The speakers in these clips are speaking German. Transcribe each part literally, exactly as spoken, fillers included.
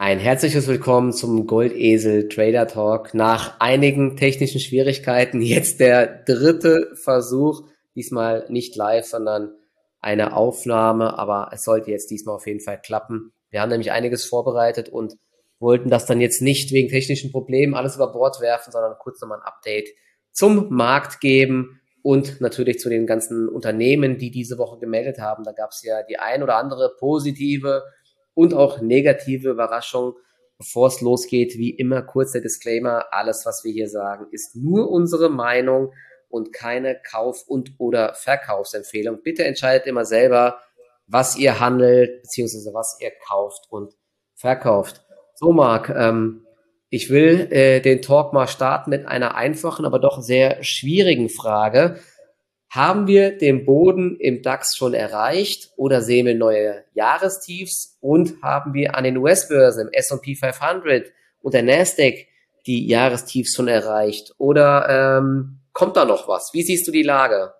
Ein herzliches Willkommen zum Goldesel Trader Talk. Nach einigen technischen Schwierigkeiten jetzt der dritte Versuch, diesmal nicht live, sondern eine Aufnahme, aber es sollte jetzt diesmal auf jeden Fall klappen. Wir haben nämlich einiges vorbereitet und wollten das dann jetzt nicht wegen technischen Problemen alles über Bord werfen, sondern kurz nochmal ein Update zum Markt geben und natürlich zu den ganzen Unternehmen, die diese Woche gemeldet haben. Da gab es ja die ein oder andere positive und auch negative Überraschung. Bevor es losgeht, wie immer kurzer Disclaimer, alles, was wir hier sagen, ist nur unsere Meinung und keine Kauf- und oder Verkaufsempfehlung. Bitte entscheidet immer selber, was ihr handelt, beziehungsweise was ihr kauft und verkauft. So, Marc, ähm, ich will äh, den Talk mal starten mit einer einfachen, aber doch sehr schwierigen Frage. Haben wir den Boden im DAX schon erreicht oder sehen wir neue Jahrestiefs? Und haben wir an den U S-Börsen im S und P fünfhundert und der Nasdaq die Jahrestiefs schon erreicht? Oder ähm, kommt da noch was? Wie siehst du die Lage?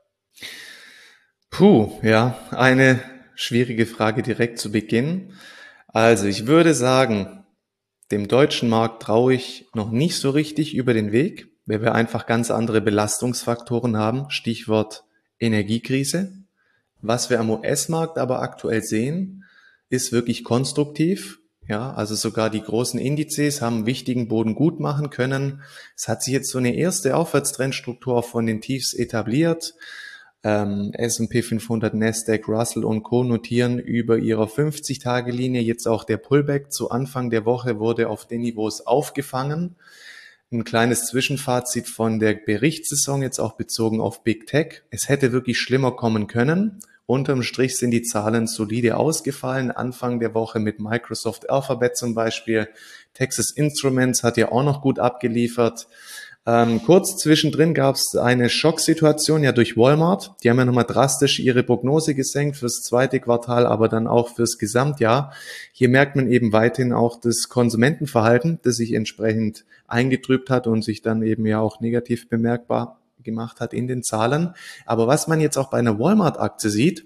Puh, ja, eine schwierige Frage direkt zu Beginn. Also ich würde sagen, dem deutschen Markt traue ich noch nicht so richtig über den Weg, weil wir einfach ganz andere Belastungsfaktoren haben. Stichwort Energiekrise. Was wir am U S-Markt aber aktuell sehen, ist wirklich konstruktiv. Ja, also sogar die großen Indizes haben wichtigen Boden gut machen können. Es hat sich jetzt so eine erste Aufwärtstrendstruktur von den Tiefs etabliert. Ähm, S und P fünfhundert, Nasdaq, Russell und Co. notieren über ihrer fünfzig-Tage-Linie. Jetzt auch der Pullback zu Anfang der Woche wurde auf den Niveaus aufgefangen. Ein kleines Zwischenfazit von der Berichtssaison, jetzt auch bezogen auf Big Tech. Es hätte wirklich schlimmer kommen können. Unterm Strich sind die Zahlen solide ausgefallen. Anfang der Woche mit Microsoft Alphabet zum Beispiel. Texas Instruments hat ja auch noch gut abgeliefert. Ähm, kurz zwischendrin gab es eine Schocksituation ja durch Walmart. Die haben ja nochmal drastisch ihre Prognose gesenkt fürs zweite Quartal, aber dann auch fürs Gesamtjahr. Hier merkt man eben weiterhin auch das Konsumentenverhalten, das sich entsprechend eingetrübt hat und sich dann eben ja auch negativ bemerkbar gemacht hat in den Zahlen. Aber was man jetzt auch bei einer Walmart-Aktie sieht,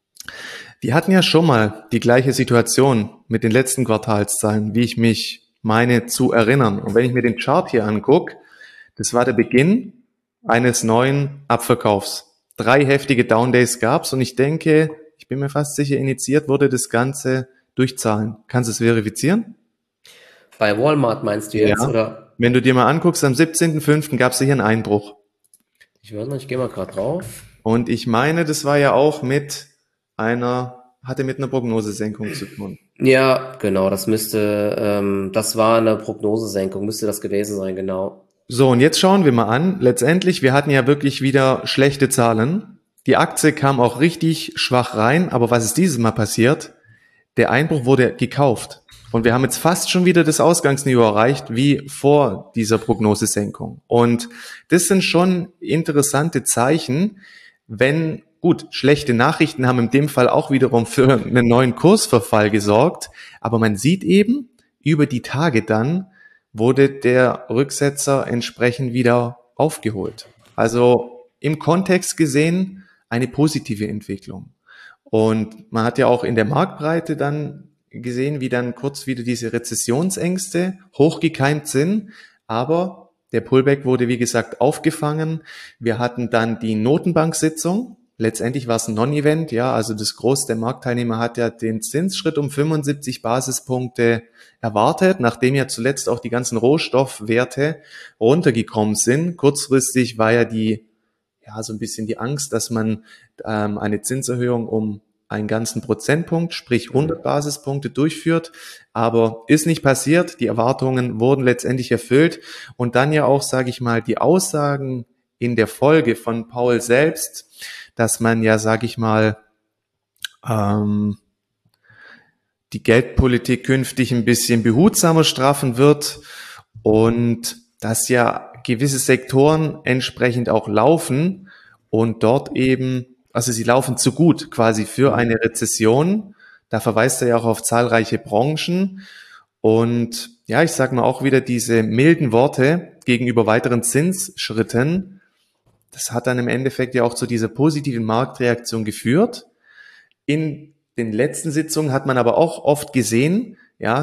die hatten ja schon mal die gleiche Situation mit den letzten Quartalszahlen, wie ich mich meine zu erinnern. Und wenn ich mir den Chart hier angucke, das war der Beginn eines neuen Abverkaufs. Drei heftige Downdays gab's und ich denke, ich bin mir fast sicher, initiiert wurde das Ganze durch Zahlen. Kannst du es verifizieren? Bei Walmart meinst du jetzt, Ja. oder? Wenn du dir mal anguckst, am siebzehnten fünften gab es sicher einen Einbruch. Ich weiß nicht, ich gehe mal gerade drauf. Und ich meine, das war ja auch mit einer, hatte mit einer Prognosesenkung zu tun. Ja, genau, das müsste, ähm, das war eine Prognosesenkung, müsste das gewesen sein, genau. So, und jetzt schauen wir mal an. Letztendlich, wir hatten ja wirklich wieder schlechte Zahlen. Die Aktie kam auch richtig schwach rein, aber was ist dieses Mal passiert? Der Einbruch wurde gekauft. Und wir haben jetzt fast schon wieder das Ausgangsniveau erreicht, wie vor dieser Prognosesenkung. Und das sind schon interessante Zeichen, wenn, gut, schlechte Nachrichten haben in dem Fall auch wiederum für einen neuen Kursverfall gesorgt. Aber man sieht eben, über die Tage dann wurde der Rücksetzer entsprechend wieder aufgeholt. Also im Kontext gesehen eine positive Entwicklung. Und man hat ja auch in der Marktbreite dann gesehen, wie dann kurz wieder diese Rezessionsängste hochgekeimt sind. Aber der Pullback wurde, wie gesagt, aufgefangen. Wir hatten dann die Notenbank-Sitzung. Letztendlich war es ein Non-Event, ja, also das Groß der Marktteilnehmer hat ja den Zinsschritt um fünfundsiebzig Basispunkte erwartet, nachdem ja zuletzt auch die ganzen Rohstoffwerte runtergekommen sind. Kurzfristig war ja die, ja, so ein bisschen die Angst, dass man ähm, eine Zinserhöhung um einen ganzen Prozentpunkt, sprich hundert Basispunkte durchführt, aber ist nicht passiert. Die Erwartungen wurden letztendlich erfüllt und dann ja auch, sage ich mal, die Aussagen in der Folge von Paul selbst, dass man ja, sage ich mal, ähm, die Geldpolitik künftig ein bisschen behutsamer straffen wird und dass ja gewisse Sektoren entsprechend auch laufen und dort eben, also sie laufen zu gut quasi für eine Rezession. Da verweist er ja auch auf zahlreiche Branchen. Und ja, ich sage mal auch wieder diese milden Worte gegenüber weiteren Zinsschritten. Das hat dann im Endeffekt ja auch zu dieser positiven Marktreaktion geführt. In den letzten Sitzungen hat man aber auch oft gesehen, ja,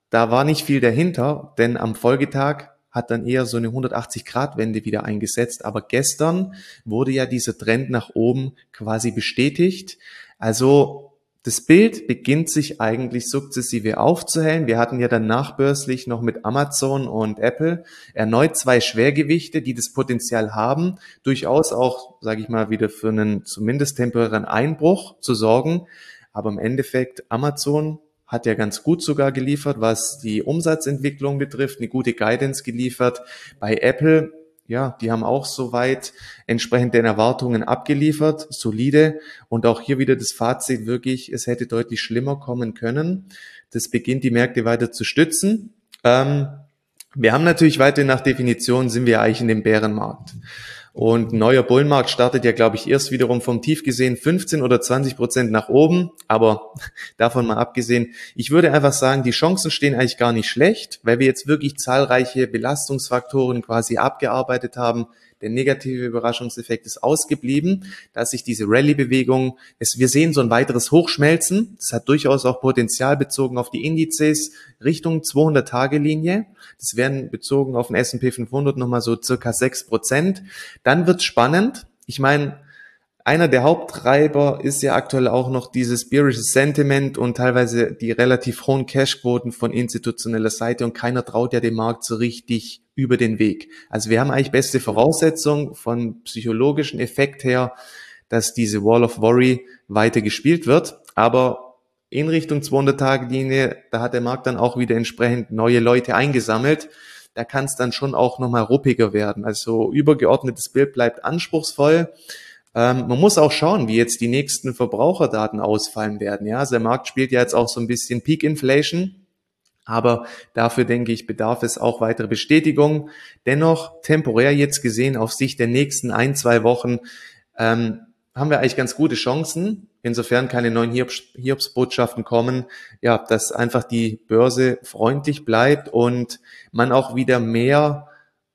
da war nicht viel dahinter, denn am Folgetag hat dann eher so eine hundertachtzig-Grad-Wende wieder eingesetzt. Aber gestern wurde ja dieser Trend nach oben quasi bestätigt. Also das Bild beginnt sich eigentlich sukzessive aufzuhellen. Wir hatten ja dann nachbörslich noch mit Amazon und Apple erneut zwei Schwergewichte, die das Potenzial haben, durchaus auch, sage ich mal, wieder für einen zumindest temporären Einbruch zu sorgen. Aber im Endeffekt, Amazon hat ja ganz gut sogar geliefert, was die Umsatzentwicklung betrifft, eine gute Guidance geliefert. Bei Apple, ja, die haben auch soweit entsprechend den Erwartungen abgeliefert, solide. Und auch hier wieder das Fazit wirklich, es hätte deutlich schlimmer kommen können. Das beginnt die Märkte weiter zu stützen. Ähm, wir haben natürlich weiterhin nach Definition, sind wir eigentlich in dem Bärenmarkt. Und ein neuer Bullenmarkt startet ja, glaube ich, erst wiederum vom Tief gesehen fünfzehn oder zwanzig Prozent nach oben. Aber davon mal abgesehen, ich würde einfach sagen, die Chancen stehen eigentlich gar nicht schlecht, weil wir jetzt wirklich zahlreiche Belastungsfaktoren quasi abgearbeitet haben. Der negative Überraschungseffekt ist ausgeblieben, dass sich diese Rallye-Bewegung, es, wir sehen so ein weiteres Hochschmelzen. Das hat durchaus auch Potenzial bezogen auf die Indizes Richtung zweihundert-Tage-Linie. Das wären bezogen auf den S und P fünfhundert nochmal so circa sechs Prozent. Dann wird's spannend. Ich meine, einer der Haupttreiber ist ja aktuell auch noch dieses bearische Sentiment und teilweise die relativ hohen Cashquoten von institutioneller Seite und keiner traut ja dem Markt so richtig über den Weg. Also wir haben eigentlich beste Voraussetzungen von psychologischen Effekt her, dass diese Wall of Worry weiter gespielt wird, aber in Richtung zweihundert-Tage-Linie, da hat der Markt dann auch wieder entsprechend neue Leute eingesammelt. Da kann es dann schon auch nochmal ruppiger werden. Also übergeordnetes Bild bleibt anspruchsvoll. Ähm, man muss auch schauen, wie jetzt die nächsten Verbraucherdaten ausfallen werden. Ja, also der Markt spielt ja jetzt auch so ein bisschen Peak Inflation, aber dafür denke ich, bedarf es auch weitere Bestätigung. Dennoch temporär jetzt gesehen auf Sicht der nächsten ein, zwei Wochen ähm, haben wir eigentlich ganz gute Chancen, insofern keine neuen Hiobs, Hiobsbotschaften kommen, ja, dass einfach die Börse freundlich bleibt und man auch wieder mehr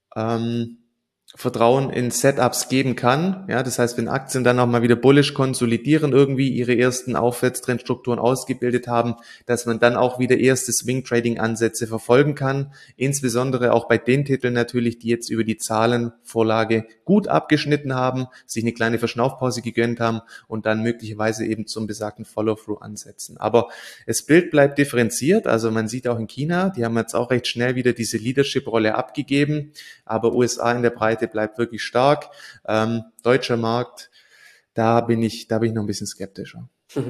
ähm, Vertrauen in Setups geben kann. Ja, das heißt, wenn Aktien dann auch mal wieder bullish konsolidieren, irgendwie ihre ersten Aufwärtstrendstrukturen ausgebildet haben, dass man dann auch wieder erste Swing-Trading-Ansätze verfolgen kann. Insbesondere auch bei den Titeln natürlich, die jetzt über die Zahlenvorlage gut abgeschnitten haben, sich eine kleine Verschnaufpause gegönnt haben und dann möglicherweise eben zum besagten Follow-through ansetzen. Aber das Bild bleibt differenziert. Also man sieht auch in China, die haben jetzt auch recht schnell wieder diese Leadership-Rolle abgegeben, aber U S A in der Breite bleibt wirklich stark. Ähm, deutscher Markt, da bin ich, da bin ich noch ein bisschen skeptischer.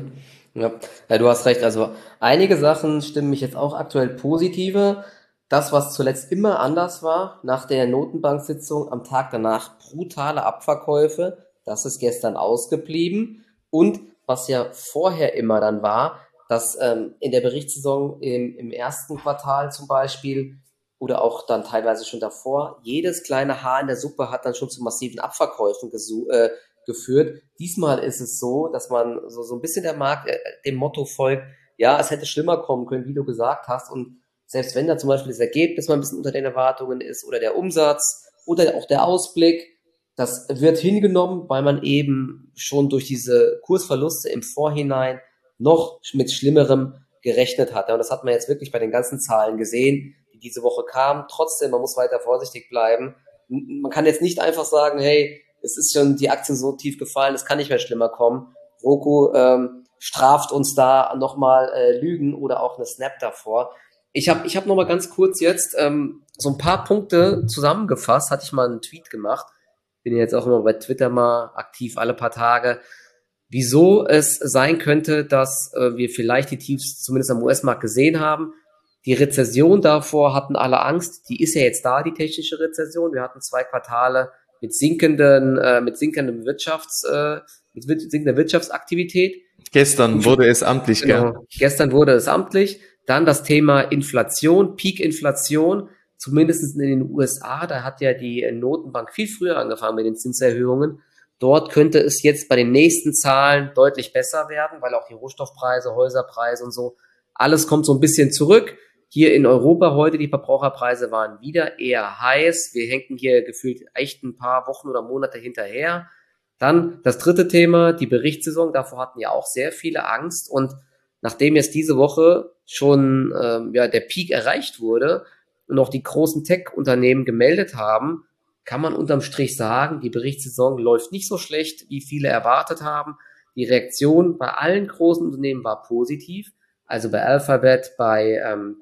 Ja, ja, du hast recht. Also einige Sachen stimmen mich jetzt auch aktuell positiver. Das, was zuletzt immer anders war, nach der Notenbank-Sitzung am Tag danach brutale Abverkäufe, das ist gestern ausgeblieben. Und was ja vorher immer dann war, dass ähm, in der Berichtssaison im, im ersten Quartal zum Beispiel oder auch dann teilweise schon davor, jedes kleine Haar in der Suppe hat dann schon zu massiven Abverkäufen gesu- äh, geführt. Diesmal ist es so, dass man so, so ein bisschen der Markt äh, dem Motto folgt, ja, es hätte schlimmer kommen können, wie du gesagt hast. Und selbst wenn da zum Beispiel das Ergebnis mal ein bisschen unter den Erwartungen ist oder der Umsatz oder auch der Ausblick, das wird hingenommen, weil man eben schon durch diese Kursverluste im Vorhinein noch mit Schlimmerem gerechnet hat. Und das hat man jetzt wirklich bei den ganzen Zahlen gesehen, diese Woche kam. Trotzdem, man muss weiter vorsichtig bleiben. Man kann jetzt nicht einfach sagen, hey, es ist schon die Aktien so tief gefallen, es kann nicht mehr schlimmer kommen. Roku ähm, straft uns da nochmal äh, Lügen oder auch eine Snap davor. Ich habe ich hab nochmal ganz kurz jetzt ähm, so ein paar Punkte zusammengefasst, hatte ich mal einen Tweet gemacht. Bin jetzt auch immer bei Twitter mal aktiv alle paar Tage. Wieso es sein könnte, dass äh, wir vielleicht die Tiefs zumindest am U S-Markt gesehen haben. Die Rezession davor hatten alle Angst, die ist ja jetzt da, die technische Rezession. Wir hatten zwei Quartale mit sinkenden, äh, mit sinkendem Wirtschafts, äh, mit sinkender Wirtschaftsaktivität. Gestern wurde es amtlich, genau. Gell? Gestern wurde es amtlich. Dann das Thema Inflation, Peak-Inflation, zumindest in den U S A, da hat ja die Notenbank viel früher angefangen mit den Zinserhöhungen. Dort könnte es jetzt bei den nächsten Zahlen deutlich besser werden, weil auch die Rohstoffpreise, Häuserpreise und so, alles kommt so ein bisschen zurück. Hier in Europa heute, die Verbraucherpreise waren wieder eher heiß. Wir hängen hier gefühlt echt ein paar Wochen oder Monate hinterher. Dann das dritte Thema, die Berichtssaison. Davor hatten ja auch sehr viele Angst. Und nachdem jetzt diese Woche schon ähm, ja der Peak erreicht wurde und auch die großen Tech-Unternehmen gemeldet haben, kann man unterm Strich sagen, die Berichtssaison läuft nicht so schlecht, wie viele erwartet haben. Die Reaktion bei allen großen Unternehmen war positiv, also bei Alphabet, bei ähm,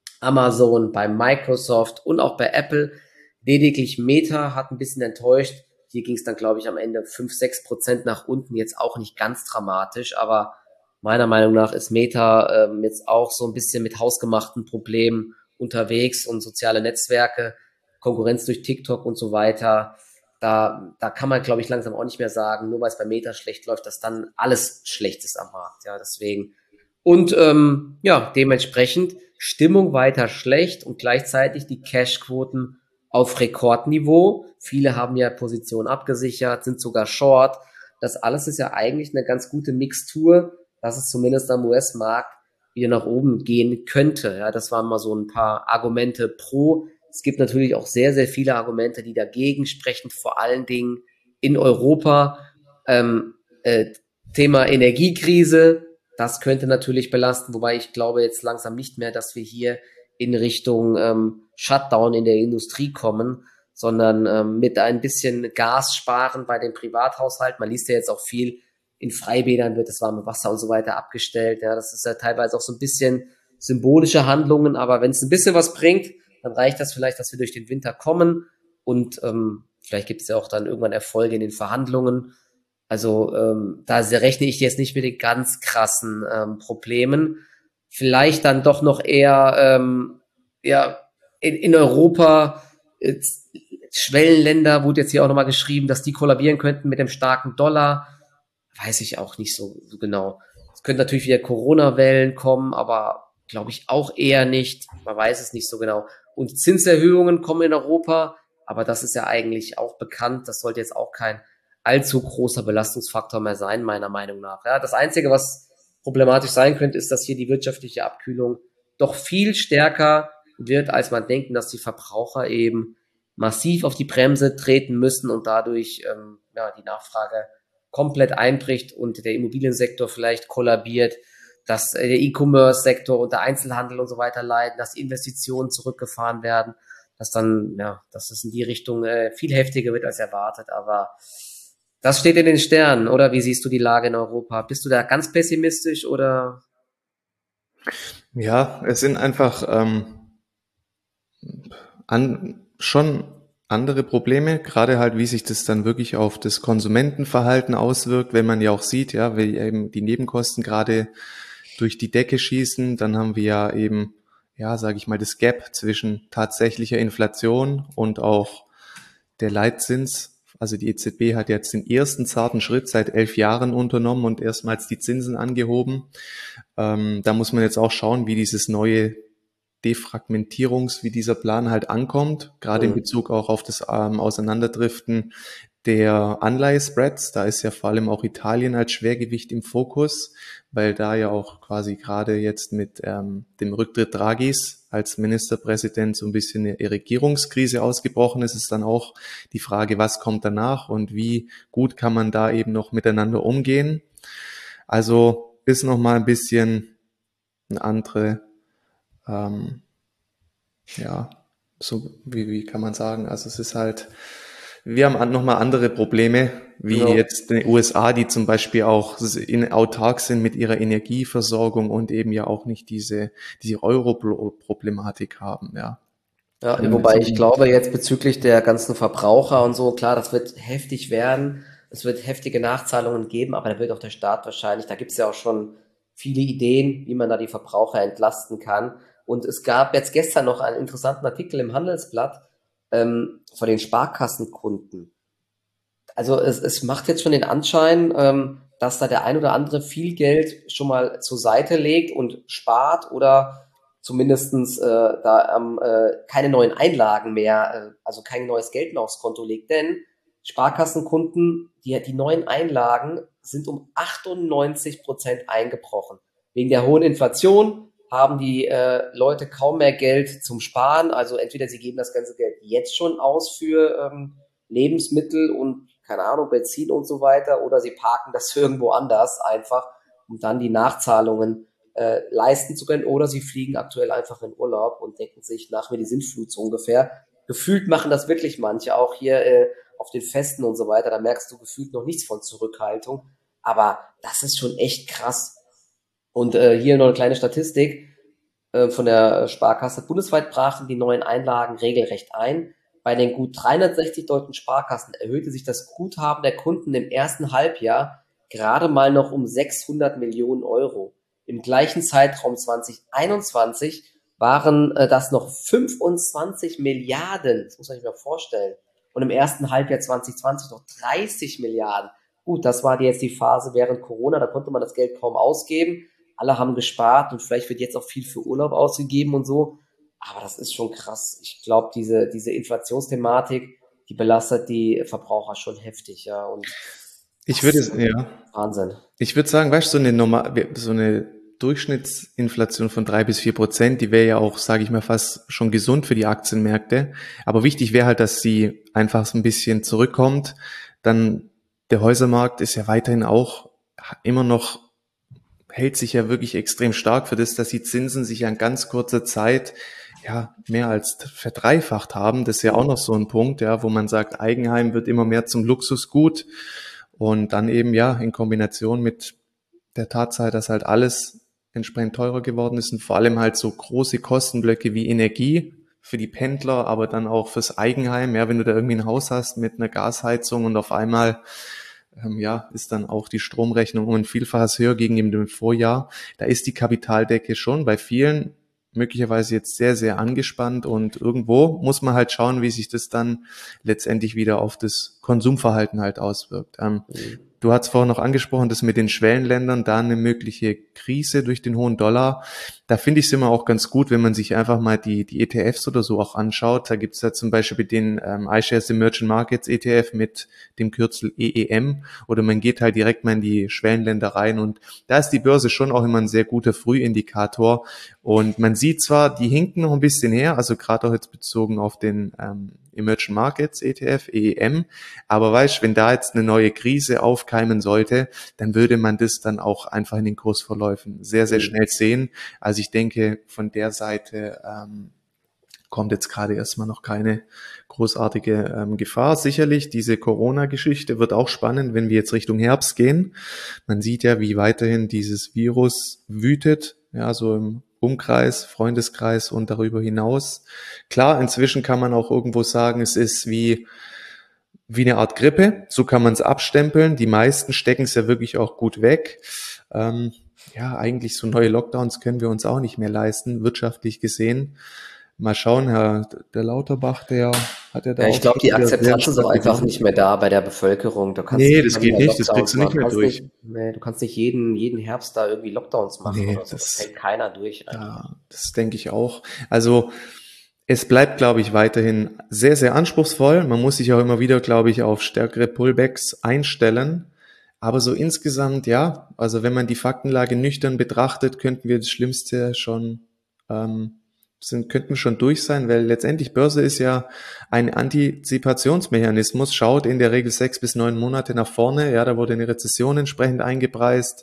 Amazon, bei Microsoft und auch bei Apple. Lediglich Meta hat ein bisschen enttäuscht. Hier ging es dann, glaube ich, am Ende fünf, sechs Prozent nach unten. Jetzt auch nicht ganz dramatisch, aber meiner Meinung nach ist Meta ähm, jetzt auch so ein bisschen mit hausgemachten Problemen unterwegs und soziale Netzwerke, Konkurrenz durch TikTok und so weiter. Da, da kann man, glaube ich, langsam auch nicht mehr sagen, nur weil es bei Meta schlecht läuft, dass dann alles schlecht ist am Markt. Ja, deswegen. Und ähm, ja, dementsprechend Stimmung weiter schlecht und gleichzeitig die Cashquoten auf Rekordniveau. Viele haben ja Positionen abgesichert, sind sogar short. Das alles ist ja eigentlich eine ganz gute Mixtur, dass es zumindest am U S-Markt wieder nach oben gehen könnte. Ja, das waren mal so ein paar Argumente pro. Es gibt natürlich auch sehr, sehr viele Argumente, die dagegen sprechen, vor allen Dingen in Europa. Ähm, äh, Thema Energiekrise, das könnte natürlich belasten, wobei ich glaube jetzt langsam nicht mehr, dass wir hier in Richtung ähm, Shutdown in der Industrie kommen, sondern ähm, mit ein bisschen Gas sparen bei den Privathaushalten. Man liest ja jetzt auch viel, in Freibädern wird das warme Wasser und so weiter abgestellt. Ja, das ist ja teilweise auch so ein bisschen symbolische Handlungen, aber wenn es ein bisschen was bringt, dann reicht das vielleicht, dass wir durch den Winter kommen und ähm, vielleicht gibt es ja auch dann irgendwann Erfolge in den Verhandlungen. Also ähm, da rechne ich jetzt nicht mit den ganz krassen ähm, Problemen. Vielleicht dann doch noch eher ähm, ja in, in Europa äh, Schwellenländer, wurde jetzt hier auch nochmal geschrieben, dass die kollabieren könnten mit dem starken Dollar. Weiß ich auch nicht so, so genau. Es könnten natürlich wieder Corona-Wellen kommen, aber glaube ich auch eher nicht. Man weiß es nicht so genau. Und Zinserhöhungen kommen in Europa, aber das ist ja eigentlich auch bekannt. Das sollte jetzt auch kein allzu großer Belastungsfaktor mehr sein, meiner Meinung nach. Ja, das Einzige, was problematisch sein könnte, ist, dass hier die wirtschaftliche Abkühlung doch viel stärker wird, als man denkt, dass die Verbraucher eben massiv auf die Bremse treten müssen und dadurch ähm, ja, die Nachfrage komplett einbricht und der Immobiliensektor vielleicht kollabiert, dass der E-Commerce-Sektor und der Einzelhandel und so weiter leiden, dass die Investitionen zurückgefahren werden, dass dann, ja, dass es in die Richtung äh, viel heftiger wird als erwartet, aber das steht in den Sternen, oder? Wie siehst du die Lage in Europa? Bist du da ganz pessimistisch oder? Ja, es sind einfach ähm, an, schon andere Probleme, gerade halt, wie sich das dann wirklich auf das Konsumentenverhalten auswirkt, wenn man ja auch sieht, ja, wie eben die Nebenkosten gerade durch die Decke schießen, dann haben wir ja eben, ja, sage ich mal, das Gap zwischen tatsächlicher Inflation und auch der Leitzins. Also die E Z B hat jetzt den ersten zarten Schritt seit elf Jahren unternommen und erstmals die Zinsen angehoben. Ähm, da muss man jetzt auch schauen, wie dieses neue Defragmentierungs, wie dieser Plan halt ankommt, gerade in Mhm. Bezug auch auf das ähm, Auseinanderdriften der Anleihespreads. Da ist ja vor allem auch Italien als Schwergewicht im Fokus, weil da ja auch quasi gerade jetzt mit ähm, dem Rücktritt Draghis als Ministerpräsident so ein bisschen eine Regierungskrise ausgebrochen ist, ist dann auch die Frage, was kommt danach und wie gut kann man da eben noch miteinander umgehen. Also ist noch mal ein bisschen eine andere ähm, ja, so wie, wie kann man sagen, also es ist halt, wir haben an- nochmal andere Probleme, wie Genau. jetzt in den U S A, die zum Beispiel auch in, autark sind mit ihrer Energieversorgung und eben ja auch nicht diese, diese Euro-Problematik haben, ja. Ja, Ähm, wobei so, ich glaube jetzt bezüglich der ganzen Verbraucher und so, klar, das wird heftig werden. Es wird heftige Nachzahlungen geben, aber da wird auch der Staat wahrscheinlich, da gibt es ja auch schon viele Ideen, wie man da die Verbraucher entlasten kann. Und es gab jetzt gestern noch einen interessanten Artikel im Handelsblatt ähm, von den Sparkassenkunden. Also es, es macht jetzt schon den Anschein, ähm, dass da der ein oder andere viel Geld schon mal zur Seite legt und spart oder zumindestens äh, da ähm, äh, keine neuen Einlagen mehr, äh, also kein neues Geld mehr aufs Konto legt. Denn Sparkassenkunden, die, die neuen Einlagen sind um achtundneunzig Prozent eingebrochen. Wegen der hohen Inflation haben die äh, Leute kaum mehr Geld zum Sparen. Also entweder sie geben das ganze Geld jetzt schon aus für ähm, Lebensmittel und keine Ahnung, Benzin und so weiter, oder sie parken das irgendwo anders einfach, um dann die Nachzahlungen äh, leisten zu können, oder sie fliegen aktuell einfach in Urlaub und denken sich, nach mir die Sintflut so ungefähr. Gefühlt machen das wirklich manche, auch hier äh, auf den Festen und so weiter, da merkst du gefühlt noch nichts von Zurückhaltung, aber das ist schon echt krass. Und äh, hier noch eine kleine Statistik äh, von der Sparkasse. Bundesweit brachen die neuen Einlagen regelrecht ein. Bei den gut dreihundertsechzig deutschen Sparkassen erhöhte sich das Guthaben der Kunden im ersten Halbjahr gerade mal noch um sechshundert Millionen Euro. Im gleichen Zeitraum zwanzig einundzwanzig waren äh, das noch fünfundzwanzig Milliarden. Das muss man sich mal vorstellen. Und im ersten Halbjahr zwanzig zwanzig noch dreißig Milliarden. Gut, das war jetzt die Phase während Corona, da konnte man das Geld kaum ausgeben. Alle haben gespart und vielleicht wird jetzt auch viel für Urlaub ausgegeben und so. Aber das ist schon krass. Ich glaube, diese, diese Inflationsthematik, die belastet die Verbraucher schon heftig, ja. Und ich würde es, ja. Wahnsinn. Ich würde sagen, weißt du, so eine normal, so eine Durchschnittsinflation von drei bis vier Prozent, die wäre ja auch, sage ich mal, fast schon gesund für die Aktienmärkte. Aber wichtig wäre halt, dass sie einfach so ein bisschen zurückkommt. Dann der Häusermarkt ist ja weiterhin auch immer noch, hält sich ja wirklich extrem stark für das, dass die Zinsen sich ja in ganz kurzer Zeit ja mehr als verdreifacht haben. Das ist ja auch noch so ein Punkt, ja, wo man sagt, Eigenheim wird immer mehr zum Luxusgut. Und dann eben ja in Kombination mit der Tatsache, dass halt alles entsprechend teurer geworden ist und vor allem halt so große Kostenblöcke wie Energie für die Pendler, aber dann auch fürs Eigenheim. Ja, wenn du da irgendwie ein Haus hast mit einer Gasheizung und auf einmal ähm, ja ist dann auch die Stromrechnung um ein Vielfaches höher gegenüber dem Vorjahr. Da ist die Kapitaldecke schon bei vielen möglicherweise jetzt sehr, sehr angespannt und irgendwo muss man halt schauen, wie sich das dann letztendlich wieder auf das Konsumverhalten halt auswirkt. Ähm, mhm. Du hast vorhin noch angesprochen, dass mit den Schwellenländern da eine mögliche Krise durch den hohen Dollar. Da finde ich es immer auch ganz gut, wenn man sich einfach mal die die E T Fs oder so auch anschaut. Da gibt es ja zum Beispiel den ähm, iShares Emerging Markets E T F mit dem Kürzel E E M oder man geht halt direkt mal in die Schwellenländer rein und da ist die Börse schon auch immer ein sehr guter Frühindikator und man sieht zwar, die hinken noch ein bisschen her, also gerade auch jetzt bezogen auf den ähm, Emerging Markets E T F, E E M, aber weißt, wenn da jetzt eine neue Krise aufkeimen sollte, dann würde man das dann auch einfach in den Kursverläufen sehr, sehr schnell sehen. Also ich denke, von der Seite ähm, kommt jetzt gerade erstmal noch keine großartige ähm, Gefahr. Sicherlich, diese Corona-Geschichte wird auch spannend, wenn wir jetzt Richtung Herbst gehen. Man sieht ja, wie weiterhin dieses Virus wütet, ja, so im Umkreis, Freundeskreis und darüber hinaus. Klar, inzwischen kann man auch irgendwo sagen, es ist wie wie eine Art Grippe, so kann man es abstempeln. Die meisten stecken es ja wirklich auch gut weg. Ähm, ja, eigentlich so neue Lockdowns können wir uns auch nicht mehr leisten, wirtschaftlich gesehen. Mal schauen, Herr der Lauterbach, der hat ja da Ja, auch... ich glaube, die Akzeptanz ist auch einfach nicht mehr da bei der Bevölkerung. Du kannst Nee, nicht das immer geht wieder nicht, das Lockdowns kriegst du nicht machen. mehr Kannst durch. nicht, nee, du kannst nicht jeden, jeden Herbst da irgendwie Lockdowns machen Nee, oder so. Das das, hält keiner durch. ja, das denke ich auch. Also es bleibt, glaube ich, weiterhin sehr, sehr anspruchsvoll. Man muss sich auch immer wieder, glaube ich, auf stärkere Pullbacks einstellen. Aber so insgesamt, ja, also wenn man die Faktenlage nüchtern betrachtet, könnten wir das Schlimmste schon, ähm, sind, könnten schon durch sein, weil letztendlich Börse ist ja ein Antizipationsmechanismus, schaut in der Regel sechs bis neun Monate nach vorne. Ja, da wurde eine Rezession entsprechend eingepreist.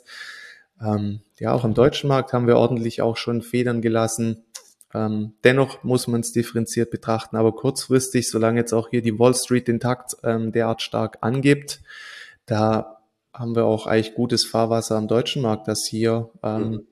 Ähm, ja, auch am deutschen Markt haben wir ordentlich auch schon Federn gelassen. Ähm, dennoch muss man es differenziert betrachten, aber kurzfristig, solange jetzt auch hier die Wall Street den Takt ähm, derart stark angibt, da haben wir auch eigentlich gutes Fahrwasser am deutschen Markt, dass hier ähm, mhm.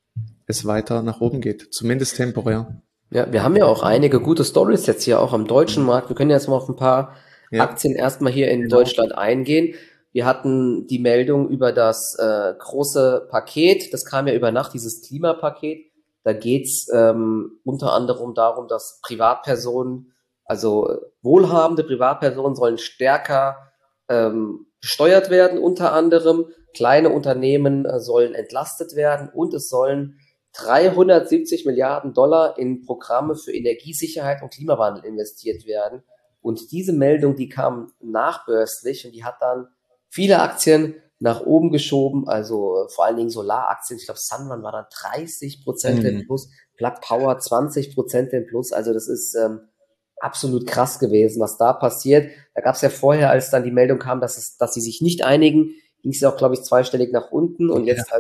es weiter nach oben geht, zumindest temporär. Ja, wir haben ja auch einige gute Stories jetzt hier auch am deutschen Markt. Wir können jetzt mal auf ein paar ja. Aktien erstmal hier in genau. Deutschland eingehen. Wir hatten die Meldung über das äh, große Paket, das kam ja über Nacht, dieses Klimapaket. Da geht's ähm, unter anderem darum, dass Privatpersonen, also wohlhabende Privatpersonen sollen stärker ähm, besteuert werden, unter anderem. Kleine Unternehmen äh, sollen entlastet werden und es sollen dreihundertsiebzig Milliarden Dollar in Programme für Energiesicherheit und Klimawandel investiert werden. Und diese Meldung, die kam nachbörslich und die hat dann viele Aktien nach oben geschoben, also vor allen Dingen Solaraktien. Ich glaube, Sunrun war dann dreißig Prozent im Plus, Plug Power zwanzig Prozent im Plus. Also das ist ähm, absolut krass gewesen, was da passiert. Da gab es ja vorher, als dann die Meldung kam, dass es, dass sie sich nicht einigen, ging es ja auch, glaube ich, zweistellig nach unten. Und jetzt also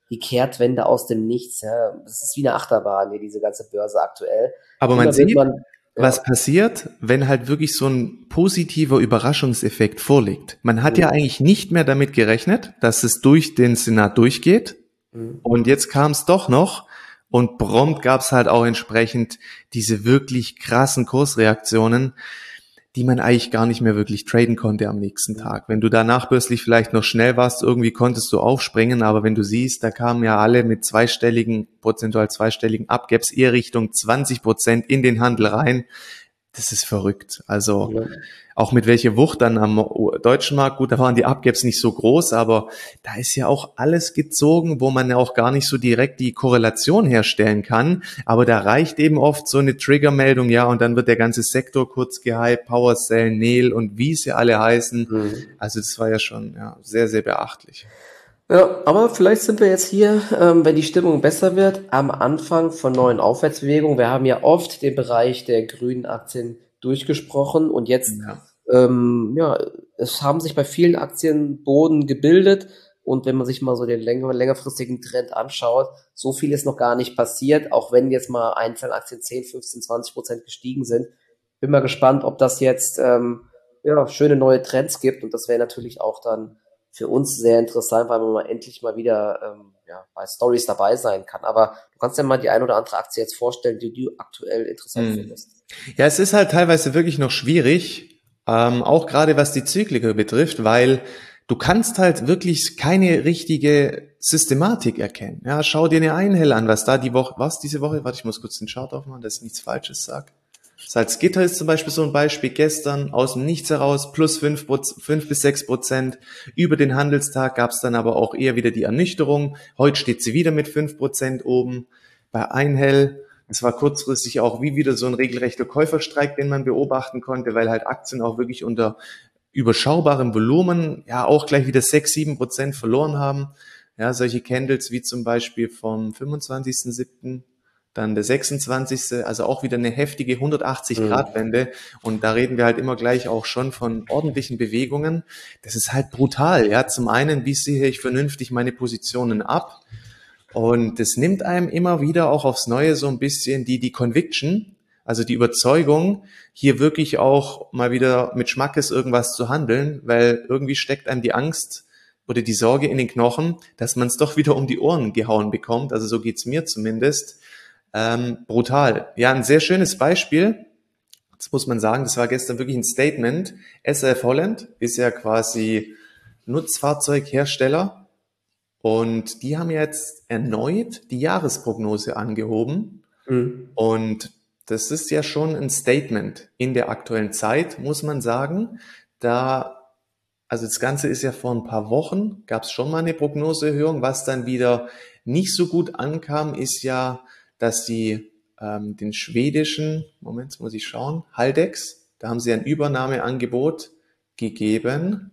die Kehrtwende aus dem Nichts. Ja. Das ist wie eine Achterbahn hier, diese ganze Börse aktuell. Aber Immer man sieht, man, was ja. passiert, wenn halt wirklich so ein positiver Überraschungseffekt vorliegt. Man hat mhm. ja eigentlich nicht mehr damit gerechnet, dass es durch den Senat durchgeht. Mhm. Und jetzt kam es doch noch. Und prompt gab es halt auch entsprechend diese wirklich krassen Kursreaktionen, die man eigentlich gar nicht mehr wirklich traden konnte am nächsten Tag. Wenn du da nachbörslich vielleicht noch schnell warst, irgendwie konntest du aufspringen, aber wenn du siehst, da kamen ja alle mit zweistelligen, prozentual zweistelligen Upgaps eher Richtung zwanzig Prozent in den Handel rein. Das ist verrückt. Also ja. Auch mit welcher Wucht dann am deutschen Markt, gut, da waren die Upgaps nicht so groß, aber da ist ja auch alles gezogen, wo man ja auch gar nicht so direkt die Korrelation herstellen kann. Aber da reicht eben oft so eine Triggermeldung, ja, und dann wird der ganze Sektor kurz gehypt, PowerCell, N E L und wie sie alle heißen. Mhm. Also das war ja schon ja, sehr, sehr beachtlich. Ja, aber vielleicht sind wir jetzt hier, ähm, wenn die Stimmung besser wird, am Anfang von neuen Aufwärtsbewegungen. Wir haben ja oft den Bereich der grünen Aktien durchgesprochen und jetzt, ja. Ähm, ja, es haben sich bei vielen Aktien Boden gebildet und wenn man sich mal so den länger, längerfristigen Trend anschaut, so viel ist noch gar nicht passiert, auch wenn jetzt mal einzelne Aktien zehn, fünfzehn, zwanzig Prozent gestiegen sind. Bin mal gespannt, ob das jetzt ähm, ja, schöne neue Trends gibt und das wäre natürlich auch dann für uns sehr interessant, weil man mal endlich mal wieder ähm, ja, bei Stories dabei sein kann. Aber du kannst ja mal die ein oder andere Aktie jetzt vorstellen, die du aktuell interessant hm. findest. Ja, es ist halt teilweise wirklich noch schwierig, ähm, auch gerade was die Zykliker betrifft, weil du kannst halt wirklich keine richtige Systematik erkennen. Ja, schau dir eine Einhell an, was da die Woche, was diese Woche, warte, ich muss kurz den Chart aufmachen, dass ich nichts Falsches sage. Salzgitter ist zum Beispiel so ein Beispiel, gestern aus dem Nichts heraus plus fünf bis sechs Prozent. Über den Handelstag gab es dann aber auch eher wieder die Ernüchterung. Heute steht sie wieder mit fünf Prozent oben. Bei Einhell, es war kurzfristig auch wie wieder so ein regelrechter Käuferstreik, den man beobachten konnte, weil halt Aktien auch wirklich unter überschaubarem Volumen ja auch gleich wieder sechs, sieben Prozent verloren haben. Ja, solche Candles wie zum Beispiel vom fünfundzwanzigsten siebten Dann der sechsundzwanzigste Also auch wieder eine heftige hundertachtzig Grad Wende. Und da reden wir halt immer gleich auch schon von ordentlichen Bewegungen. Das ist halt brutal. Ja, zum einen, wie sehe ich vernünftig meine Positionen ab? Und das nimmt einem immer wieder auch aufs Neue so ein bisschen die, die Conviction, also die Überzeugung, hier wirklich auch mal wieder mit Schmackes irgendwas zu handeln, weil irgendwie steckt einem die Angst oder die Sorge in den Knochen, dass man es doch wieder um die Ohren gehauen bekommt. Also so geht's mir zumindest. Ähm, brutal. Ja, ein sehr schönes Beispiel. Das muss man sagen, das war gestern wirklich ein Statement. S A F Holland ist ja quasi Nutzfahrzeughersteller und die haben jetzt erneut die Jahresprognose angehoben. Mhm. Und das ist ja schon ein Statement in der aktuellen Zeit, muss man sagen. Da, also das Ganze ist ja vor ein paar Wochen, gab es schon mal eine Prognoseerhöhung. Was dann wieder nicht so gut ankam, ist ja, dass sie ähm, den schwedischen, Moment, jetzt muss ich schauen, Haldex, da haben sie ein Übernahmeangebot gegeben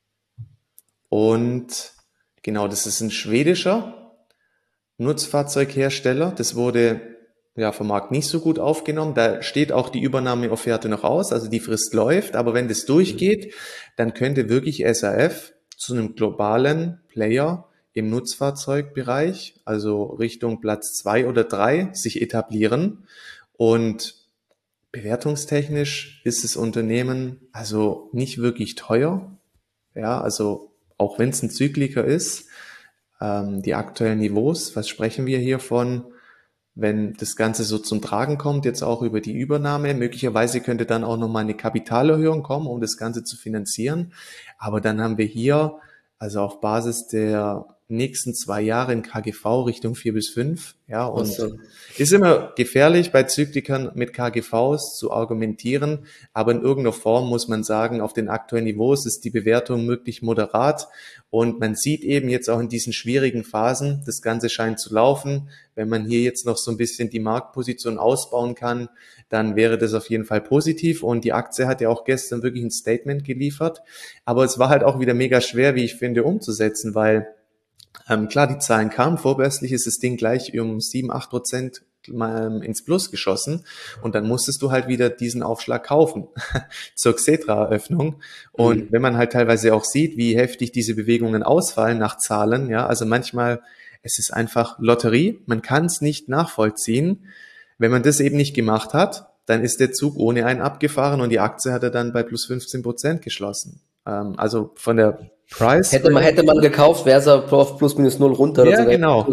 und genau, das ist ein schwedischer Nutzfahrzeughersteller, das wurde ja vom Markt nicht so gut aufgenommen, da steht auch die Übernahmeofferte noch aus, also die Frist läuft, aber wenn das durchgeht, dann könnte wirklich S A F zu einem globalen Player im Nutzfahrzeugbereich, also Richtung Platz zwei oder drei, sich etablieren. Und bewertungstechnisch ist das Unternehmen also nicht wirklich teuer. Ja, also auch wenn es ein Zykliker ist, ähm, die aktuellen Niveaus, was sprechen wir hier von, wenn das Ganze so zum Tragen kommt, jetzt auch über die Übernahme, möglicherweise könnte dann auch nochmal eine Kapitalerhöhung kommen, um das Ganze zu finanzieren. Aber dann haben wir hier, also auf Basis der nächsten zwei Jahre in K G V Richtung vier bis fünf. Ja, und so. Ist immer gefährlich bei Zyklikern mit K G Vs zu argumentieren, aber in irgendeiner Form muss man sagen, auf den aktuellen Niveaus ist die Bewertung möglich moderat und man sieht eben jetzt auch in diesen schwierigen Phasen, das Ganze scheint zu laufen. Wenn man hier jetzt noch so ein bisschen die Marktposition ausbauen kann, dann wäre das auf jeden Fall positiv und die Aktie hat ja auch gestern wirklich ein Statement geliefert, aber es war halt auch wieder mega schwer, wie ich finde, umzusetzen, weil Ähm, klar, die Zahlen kamen, vorbörslich ist das Ding gleich um sieben, acht Prozent ähm, ins Plus geschossen und dann musstest du halt wieder diesen Aufschlag kaufen zur Xetra-Eröffnung und mhm. wenn man halt teilweise auch sieht, wie heftig diese Bewegungen ausfallen nach Zahlen, ja, also manchmal Es ist einfach Lotterie. Man kann es nicht nachvollziehen. Wenn man das eben nicht gemacht hat, dann ist der Zug ohne einen abgefahren und die Aktie hat er dann bei plus fünfzehn Prozent geschlossen. Ähm, also von der Price. Hätte man, hätte man gekauft, wäre es auf plus minus null runter. Ja, genau.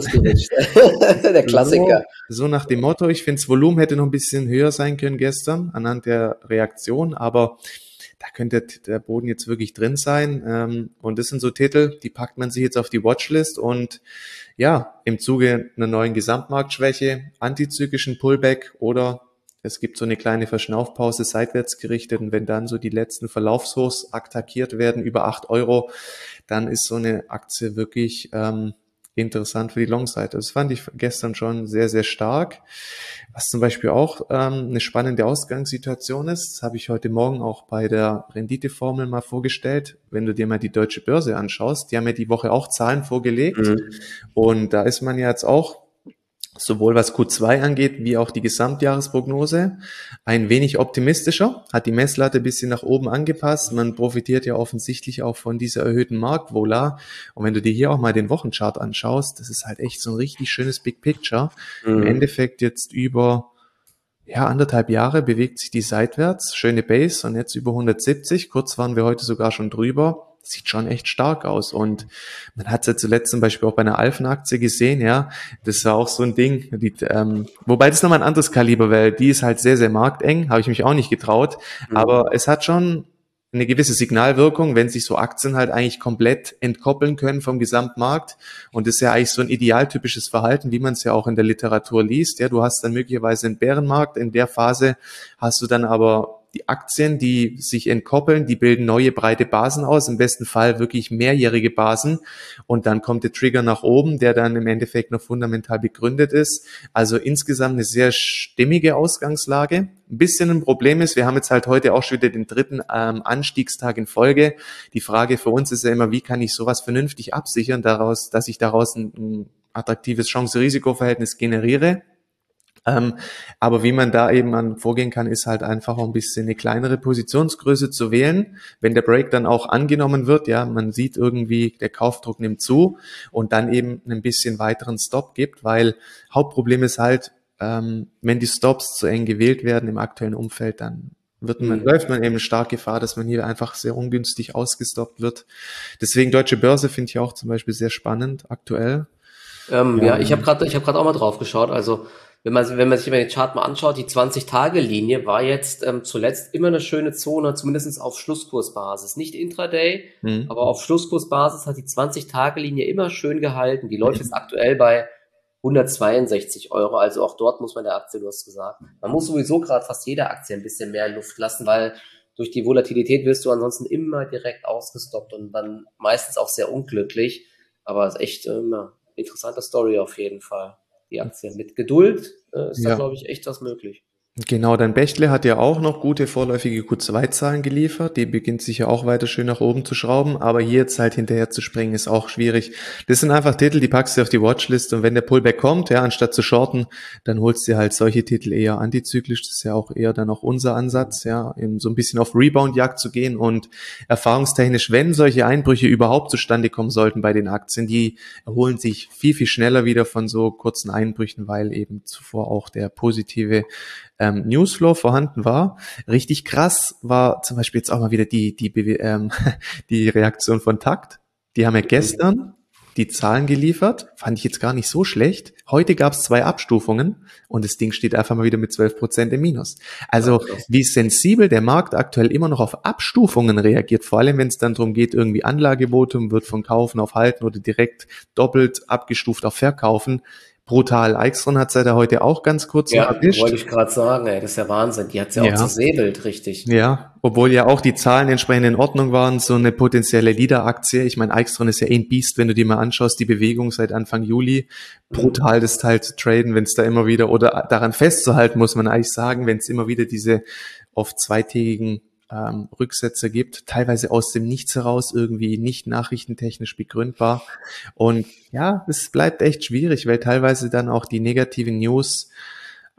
Der Klassiker. So, so nach dem Motto, ich finde, das Volumen hätte noch ein bisschen höher sein können gestern anhand der Reaktion, aber da könnte der Boden jetzt wirklich drin sein. Ähm, und das sind so Titel, die packt man sich jetzt auf die Watchlist und ja, im Zuge einer neuen Gesamtmarktschwäche, antizyklischen Pullback oder es gibt so eine kleine Verschnaufpause seitwärts gerichtet und wenn dann so die letzten Verlaufshochs attackiert werden über acht Euro, dann ist so eine Aktie wirklich ähm, interessant für die Long-Seite. Das fand ich gestern schon sehr, sehr stark. Was zum Beispiel auch ähm, eine spannende Ausgangssituation ist, das habe ich heute Morgen auch bei der Renditeformel mal vorgestellt. Wenn du dir mal die Deutsche Börse anschaust, die haben ja die Woche auch Zahlen vorgelegt mhm. und da ist man ja jetzt auch sowohl was Q zwei angeht, wie auch die Gesamtjahresprognose, ein wenig optimistischer, hat die Messlatte ein bisschen nach oben angepasst. Man profitiert ja offensichtlich auch von dieser erhöhten Marktvola. Und wenn du dir hier auch mal den Wochenchart anschaust, das ist halt echt so ein richtig schönes Big Picture. Mhm. Im Endeffekt jetzt über ja anderthalb Jahre bewegt sich die seitwärts, schöne Base und jetzt über hundertsiebzig. Kurz waren wir heute sogar schon drüber. Sieht schon echt stark aus und man hat es ja zuletzt zum Beispiel auch bei einer Alphen-Aktie gesehen, ja, das war auch so ein Ding, die, ähm, wobei das nochmal ein anderes Kaliber, weil die ist halt sehr, sehr markteng, habe ich mich auch nicht getraut, mhm. aber es hat schon eine gewisse Signalwirkung, wenn sich so Aktien halt eigentlich komplett entkoppeln können vom Gesamtmarkt und das ist ja eigentlich so ein idealtypisches Verhalten, wie man es ja auch in der Literatur liest, ja, du hast dann möglicherweise einen Bärenmarkt, in der Phase hast du dann aber die Aktien, die sich entkoppeln, die bilden neue breite Basen aus, im besten Fall wirklich mehrjährige Basen und dann kommt der Trigger nach oben, der dann im Endeffekt noch fundamental begründet ist. Also insgesamt eine sehr stimmige Ausgangslage. Ein bisschen ein Problem ist, wir haben jetzt halt heute auch schon wieder den dritten ähm, Anstiegstag in Folge. Die Frage für uns ist ja immer, wie kann ich sowas vernünftig absichern, daraus, dass ich daraus ein, ein attraktives Chance-Risiko-Verhältnis generiere. Ähm, aber wie man da eben an vorgehen kann, ist halt einfach auch ein bisschen eine kleinere Positionsgröße zu wählen. Wenn der Break dann auch angenommen wird, ja, man sieht irgendwie, der Kaufdruck nimmt zu und dann eben ein bisschen weiteren Stop gibt, weil Hauptproblem ist halt, ähm, wenn die Stops zu eng gewählt werden im aktuellen Umfeld, dann wird man, mhm. läuft man eben stark Gefahr, dass man hier einfach sehr ungünstig ausgestoppt wird. Deswegen Deutsche Börse finde ich auch zum Beispiel sehr spannend aktuell. Ähm, ja, ja, ich habe gerade, ich habe gerade auch mal drauf geschaut, also Wenn man, wenn man sich den Chart mal anschaut, die zwanzig-Tage-Linie war jetzt ähm, zuletzt immer eine schöne Zone, zumindest auf Schlusskursbasis. Nicht Intraday, mhm. aber auf Schlusskursbasis hat die zwanzig-Tage-Linie immer schön gehalten. Die läuft mhm. jetzt aktuell bei hundertzweiundsechzig Euro, also auch dort muss man der Aktie, du hast gesagt, man muss sowieso gerade fast jeder Aktie ein bisschen mehr Luft lassen, weil durch die Volatilität wirst du ansonsten immer direkt ausgestoppt und dann meistens auch sehr unglücklich. Aber es ist echt immer äh, interessante Story auf jeden Fall. Die Aktie. Mit Geduld äh, ist ja. da, glaube ich, echt was möglich. Genau, dann Bechtle hat ja auch noch gute vorläufige Q zwei Zahlen geliefert. Die beginnt sich ja auch weiter schön nach oben zu schrauben. Aber hier jetzt halt hinterher zu springen, ist auch schwierig. Das sind einfach Titel, die packst du auf die Watchlist. Und wenn der Pullback kommt, ja, anstatt zu shorten, dann holst du halt solche Titel eher antizyklisch. Das ist ja auch eher dann auch unser Ansatz, ja, eben so ein bisschen auf Rebound-Jagd zu gehen. Und erfahrungstechnisch, wenn solche Einbrüche überhaupt zustande kommen sollten bei den Aktien, die erholen sich viel, viel schneller wieder von so kurzen Einbrüchen, weil eben zuvor auch der positive Ähm, Newsflow vorhanden war. Richtig krass war zum Beispiel jetzt auch mal wieder die die ähm, die Reaktion von Takt. Die haben ja gestern die Zahlen geliefert, fand ich jetzt gar nicht so schlecht. Heute gab es zwei Abstufungen und das Ding steht einfach mal wieder mit zwölf Prozent im Minus. Also wie sensibel der Markt aktuell immer noch auf Abstufungen reagiert, vor allem wenn es dann darum geht, irgendwie Anlagevotum wird von Kaufen auf Halten oder direkt doppelt abgestuft auf Verkaufen. Brutal. Aixtron hat es ja da heute auch ganz kurz ja, erwischt. Wollte ich gerade sagen, ey, das ist ja Wahnsinn. Die hat es ja, ja auch zersäbelt, richtig. Ja, obwohl ja auch die Zahlen entsprechend in Ordnung waren, so eine potenzielle Leader-Aktie. Ich meine, Aixtron ist ja eh ein Biest, wenn du dir mal anschaust, die Bewegung seit Anfang Juli. Brutal, das Teil zu traden, wenn es da immer wieder, oder daran festzuhalten, muss man eigentlich sagen, wenn es immer wieder diese oft zweitägigen Ähm, Rücksetzer gibt, teilweise aus dem Nichts heraus, irgendwie nicht nachrichtentechnisch begründbar. Und ja, es bleibt echt schwierig, weil teilweise dann auch die negativen News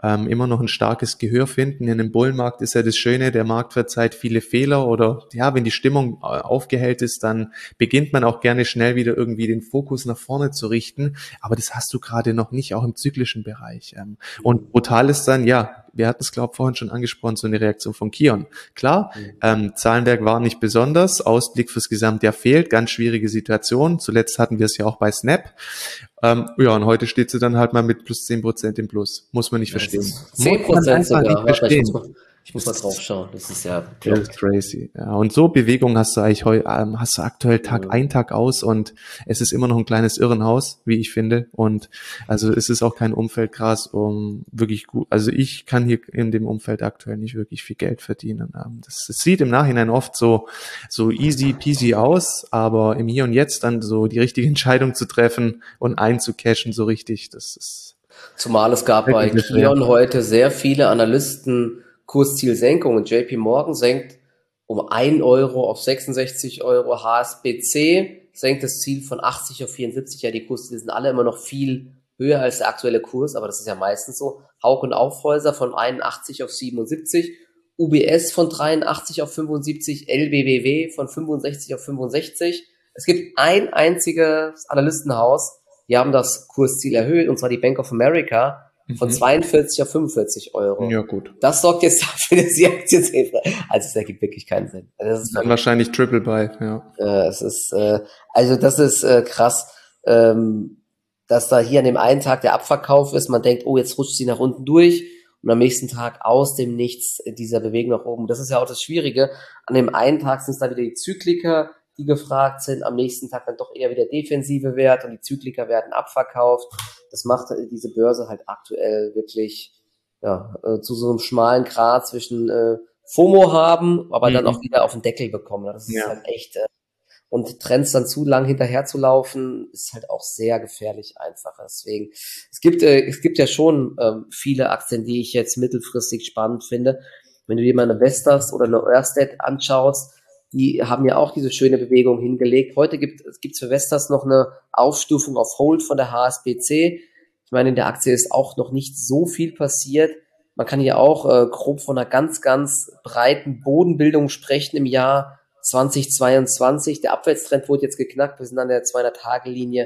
ähm, immer noch ein starkes Gehör finden. In einem Bullenmarkt ist ja das Schöne, der Markt verzeiht viele Fehler oder ja, wenn die Stimmung äh, aufgehellt ist, dann beginnt man auch gerne schnell wieder irgendwie den Fokus nach vorne zu richten. Aber das hast du gerade noch nicht, auch im zyklischen Bereich. Ähm, und brutal ist dann, ja, wir hatten es, glaube ich, vorhin schon angesprochen, so eine Reaktion von Kion. Klar, ähm, Zahlenwerk war nicht besonders, Ausblick fürs Gesamtjahr fehlt, ganz schwierige Situation. Zuletzt hatten wir es ja auch bei Snap. Ähm, ja, und heute steht sie dann halt mal mit plus zehn Prozent im Plus. Muss man nicht verstehen. zehn Prozent sogar. Nicht verstehen. Ich muss mal, ich muss mal drauf schauen. Das ist ja Das ist crazy. Ja, und so Bewegung hast du eigentlich heu, ähm, hast du aktuell Tag Mhm. ein, Tag aus und es ist immer noch ein kleines Irrenhaus, wie ich finde. Und also es ist auch kein Umfeld krass, um wirklich gut, also ich kann hier in dem Umfeld aktuell nicht wirklich viel Geld verdienen. Ähm, das, das sieht im Nachhinein oft so, so easy peasy aus, aber im Hier und Jetzt dann so die richtige Entscheidung zu treffen und einzucashen so richtig, das ist Zumal es gab bei wirklich schwer. Kion heute sehr viele Analysten Kurszielsenkungen. J P Morgan senkt um ein Euro auf sechsundsechzig Euro. H S B C senkt das Ziel von achtzig auf vierundsiebzig. Ja, die Kursziele sind alle immer noch viel höher als der aktuelle Kurs, aber das ist ja meistens so. Hauck und Aufhäuser von einundachtzig auf siebenundsiebzig. U B S von dreiundachtzig auf fünfundsiebzig. L B B W von fünfundsechzig auf fünfundsechzig. Es gibt ein einziges Analystenhaus, die haben das Kursziel erhöht, und zwar die Bank of America von Mhm. zweiundvierzig auf fünfundvierzig Euro. Ja, gut. Das sorgt jetzt dafür, dass die Aktie zehn. Also es ergibt wirklich keinen Sinn. Also das ist Dann wahrscheinlich Triple Buy, ja. äh, es ist, äh, also das ist äh, krass, ähm, dass da hier an dem einen Tag der Abverkauf ist. Man denkt, oh, jetzt rutscht sie nach unten durch, und am nächsten Tag aus dem Nichts dieser Bewegung nach oben. Das ist ja auch das Schwierige. An dem einen Tag sind es da wieder die Zykliker, die gefragt sind, am nächsten Tag dann doch eher wieder defensive Wert, und die Zykliker werden abverkauft. Das macht diese Börse halt aktuell wirklich ja, äh, zu so einem schmalen Grat zwischen äh, FOMO haben, aber Mhm. dann auch wieder auf den Deckel bekommen. Das ist Ja. halt echt, äh, und Trends dann zu lang hinterher zu laufen, ist halt auch sehr gefährlich einfach. Deswegen, es gibt, äh, es gibt ja schon ähm, viele Aktien, die ich jetzt mittelfristig spannend finde. Wenn du dir mal eine Vestas oder eine Ørsted anschaust, die haben ja auch diese schöne Bewegung hingelegt. Heute gibt es gibt's für Vestas noch eine Aufstufung auf Hold von der H S B C. Ich meine, in der Aktie ist auch noch nicht so viel passiert. Man kann hier auch äh, grob von einer ganz, ganz breiten Bodenbildung sprechen im Jahr zweitausendzweiundzwanzig. Der Abwärtstrend wurde jetzt geknackt. Wir sind an der zweihundert-Tage-Linie.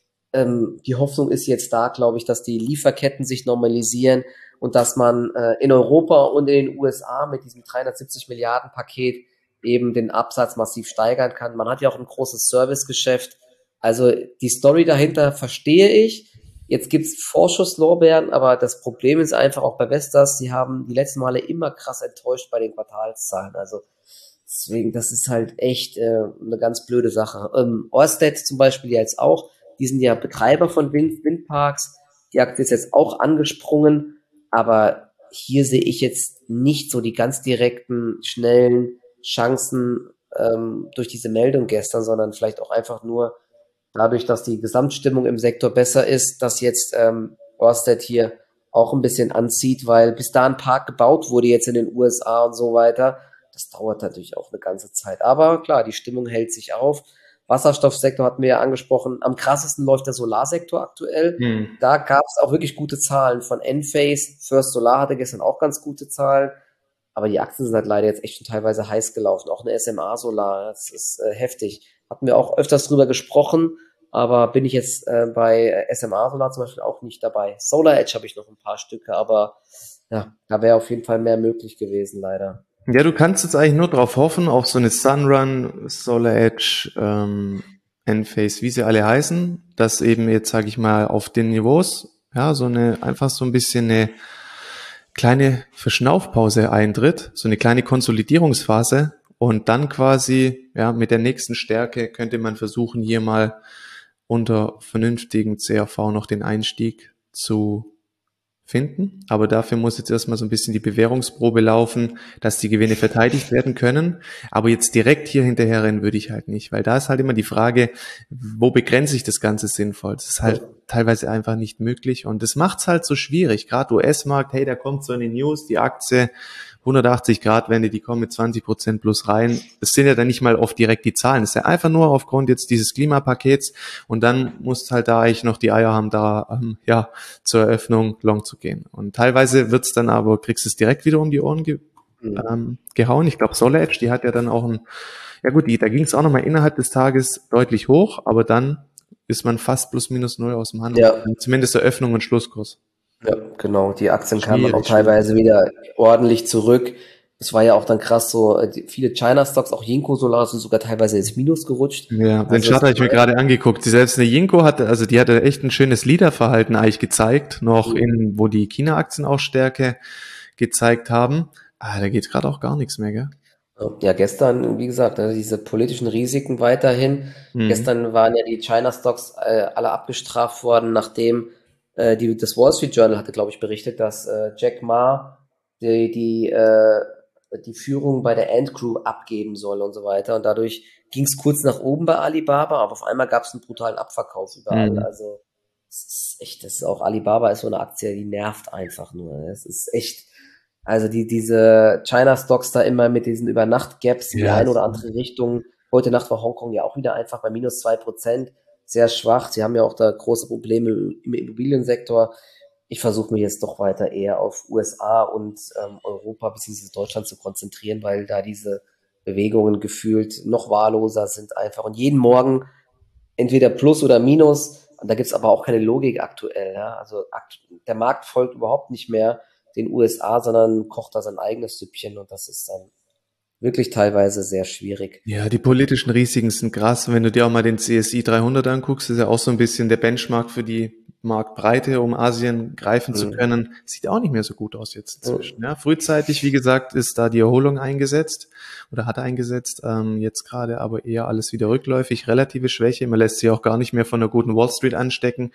Ähm, die Hoffnung ist jetzt da, glaube ich, dass die Lieferketten sich normalisieren und dass man äh, in Europa und in den U S A mit diesem dreihundertsiebzig Milliarden Paket eben den Absatz massiv steigern kann. Man hat ja auch ein großes Servicegeschäft. Also die Story dahinter verstehe ich. Jetzt gibt's Vorschusslorbeeren, aber das Problem ist einfach auch bei Vestas, die haben die letzten Male immer krass enttäuscht bei den Quartalszahlen. Also deswegen, das ist halt echt äh, eine ganz blöde Sache. Ähm, Ørsted zum Beispiel jetzt auch, die sind ja Betreiber von Wind, Windparks. Die Aktie ist jetzt auch angesprungen, aber hier sehe ich jetzt nicht so die ganz direkten, schnellen Chancen ähm, durch diese Meldung gestern, sondern vielleicht auch einfach nur dadurch, dass die Gesamtstimmung im Sektor besser ist, dass jetzt ähm, Ørsted hier auch ein bisschen anzieht, weil bis da ein Park gebaut wurde jetzt in den U S A und so weiter, das dauert natürlich auch eine ganze Zeit. Aber klar, die Stimmung hält sich auf. Wasserstoffsektor hatten wir ja angesprochen. Am krassesten läuft der Solarsektor aktuell. Hm. Da gab es auch wirklich gute Zahlen von Enphase. First Solar hatte gestern auch ganz gute Zahlen. Aber die Aktien sind halt leider jetzt echt schon teilweise heiß gelaufen. Auch eine S M A Solar, das ist äh, heftig. Hatten wir auch öfters drüber gesprochen, aber bin ich jetzt äh, bei S M A Solar zum Beispiel auch nicht dabei. Solar Edge habe ich noch ein paar Stücke, aber ja, da wäre auf jeden Fall mehr möglich gewesen, leider. Ja, du kannst jetzt eigentlich nur darauf hoffen, auf so eine Sunrun, Solar Edge, ähm, Enphase, wie sie alle heißen, dass eben jetzt, sage ich mal, auf den Niveaus, ja, so eine, einfach so ein bisschen eine kleine Verschnaufpause eintritt, so eine kleine Konsolidierungsphase, und dann quasi, ja, mit der nächsten Stärke könnte man versuchen, hier mal unter vernünftigen C R V noch den Einstieg zu finden. Aber dafür muss jetzt erstmal so ein bisschen die Bewährungsprobe laufen, dass die Gewinne verteidigt werden können. Aber jetzt direkt hier hinterher rennen würde ich halt nicht, weil da ist halt immer die Frage, wo begrenze ich das Ganze sinnvoll? Das ist halt teilweise einfach nicht möglich. Und das macht's halt so schwierig. Gerade U S-Markt, hey, da kommt so eine News, die Aktie hundertachtzig Grad Wende, die kommen mit zwanzig Prozent plus rein. Das sind ja dann nicht mal oft direkt die Zahlen. Das ist ja einfach nur aufgrund jetzt dieses Klimapakets. Und dann musst halt da eigentlich noch die Eier haben, da ähm, ja zur Eröffnung long zu gehen. Und teilweise wird's dann aber, kriegst du es direkt wieder um die Ohren ge mhm. ähm, gehauen. Ich glaube, Solar Edge, die hat ja dann auch ein, ja gut, die, da ging es auch nochmal innerhalb des Tages deutlich hoch, aber dann ist man fast plus minus null aus dem Handel. Ja. Zumindest Eröffnung und Schlusskurs. Ja, genau. Die Aktien kamen dann auch teilweise wieder ordentlich zurück. Es war ja auch dann krass so, die, viele China-Stocks, auch Jinko Solar, sind sogar teilweise ins Minus gerutscht. Ja, den also Chart habe ich mir gerade angeguckt. Selbst eine Jinko hatte, also die hatte echt ein schönes Leaderverhalten eigentlich gezeigt, noch mhm. in, wo die China-Aktien auch Stärke gezeigt haben. Ah, da geht gerade auch gar nichts mehr, gell? Ja, gestern, wie gesagt, diese politischen Risiken weiterhin. Mhm. Gestern waren ja die China-Stocks äh, alle abgestraft worden, nachdem äh, die, das Wall Street Journal hatte, glaube ich, berichtet, dass äh, Jack Ma die, die, äh, die Führung bei der Ant Crew abgeben soll und so weiter. Und dadurch ging es kurz nach oben bei Alibaba, aber auf einmal gab es einen brutalen Abverkauf überall. Mhm. Also das ist echt, das ist auch Alibaba ist so eine Aktie, die nervt einfach nur. Es ist echt. Also die diese China-Stocks da immer mit diesen Übernacht-Gaps in ja, die eine oder andere Richtung. Heute Nacht war Hongkong ja auch wieder einfach bei minus zwei Prozent. Sehr schwach. Sie haben ja auch da große Probleme im Immobiliensektor. Ich versuche mich jetzt doch weiter eher auf U S A und ähm, Europa bzw. Deutschland zu konzentrieren, weil da diese Bewegungen gefühlt noch wahlloser sind einfach. Und jeden Morgen entweder Plus oder Minus. Und da gibt's aber auch keine Logik aktuell. Ja? Also akt- der Markt folgt überhaupt nicht mehr den U S A, sondern kocht da sein eigenes Süppchen und das ist dann wirklich teilweise sehr schwierig. Ja, die politischen Risiken sind krass. Wenn du dir auch mal den C S I dreihundert anguckst, ist ja auch so ein bisschen der Benchmark für die Marktbreite, um Asien greifen mhm. zu können. Sieht auch nicht mehr so gut aus jetzt inzwischen. Mhm. Ja, frühzeitig, wie gesagt, ist da die Erholung eingesetzt oder hat eingesetzt. Ähm, jetzt gerade aber eher alles wieder rückläufig, relative Schwäche. Man lässt sich auch gar nicht mehr von einer guten Wall Street anstecken.